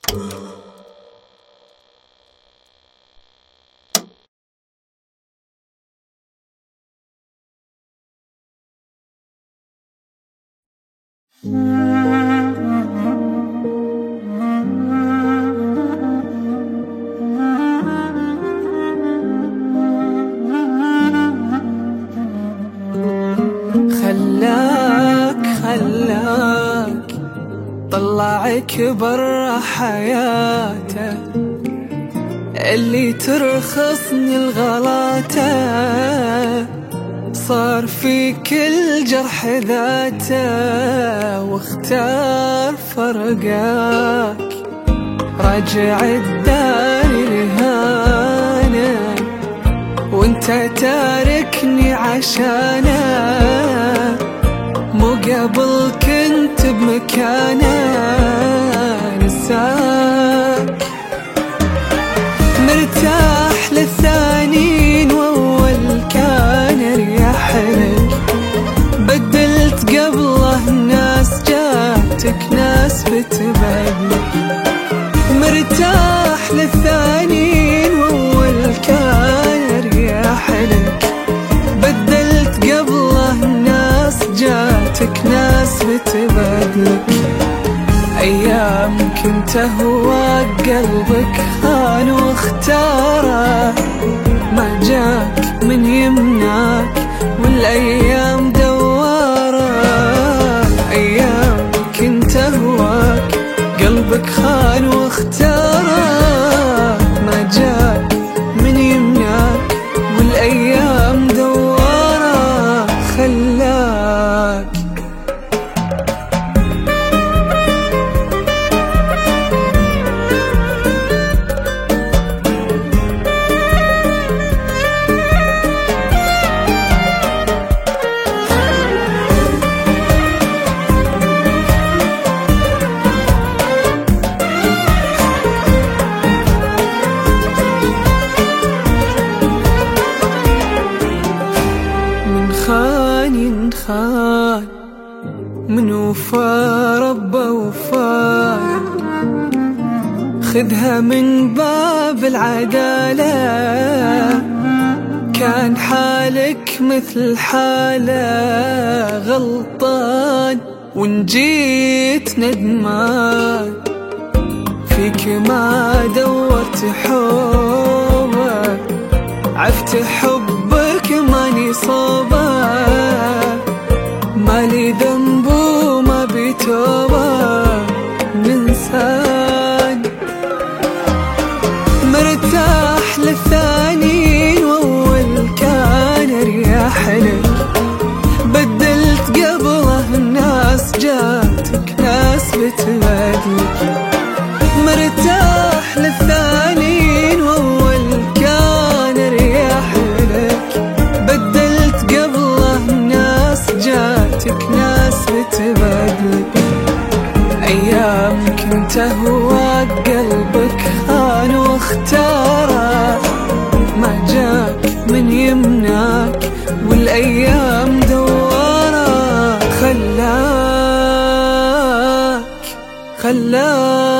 خلاك طلعك برا حياته اللي ترخصني الغلاته، صار في كل جرح ذاته واختار فرقاك. راجع الدار الهانه وانت تاركني عشانه، مو قبل كنت بمكانه نساك. مرتاح للثانين واول كان اريح لك، بدلت قبله ناس جاتك ناس بتبدلك. مرتاح للثانين واول كان اريح لك، بدلت قبله ناس جاتك ناس بتبدلك. أيام كنت أهواك قلبك خان واختاره، ما جاك من يمناك والأيام دواره. أيام كنت أهواك قلبك خان واختاره، ما جاك من يمناك والأيام دواره. خلاك خان من وفا رب وفا، خذها من باب العدالة. كان حالك مثل حاله غلطان وان جيت ندمان، فيك ما دورت حبك عفت حبك ماني صوبه. مالي ذنب وما بتوبه ننسان. مرتاح للثانين واول كان اريح لك، بدلت قبله الناس جاتك ناس بتبدلك. مرتاح للثانين واول كان اريح لك، بدلت قبله ناس جاتك ناس بتبدلك. أيام كنت أهواك قلبك خان واختاره، ما جاك من يمناك والأيام دواره. خلاك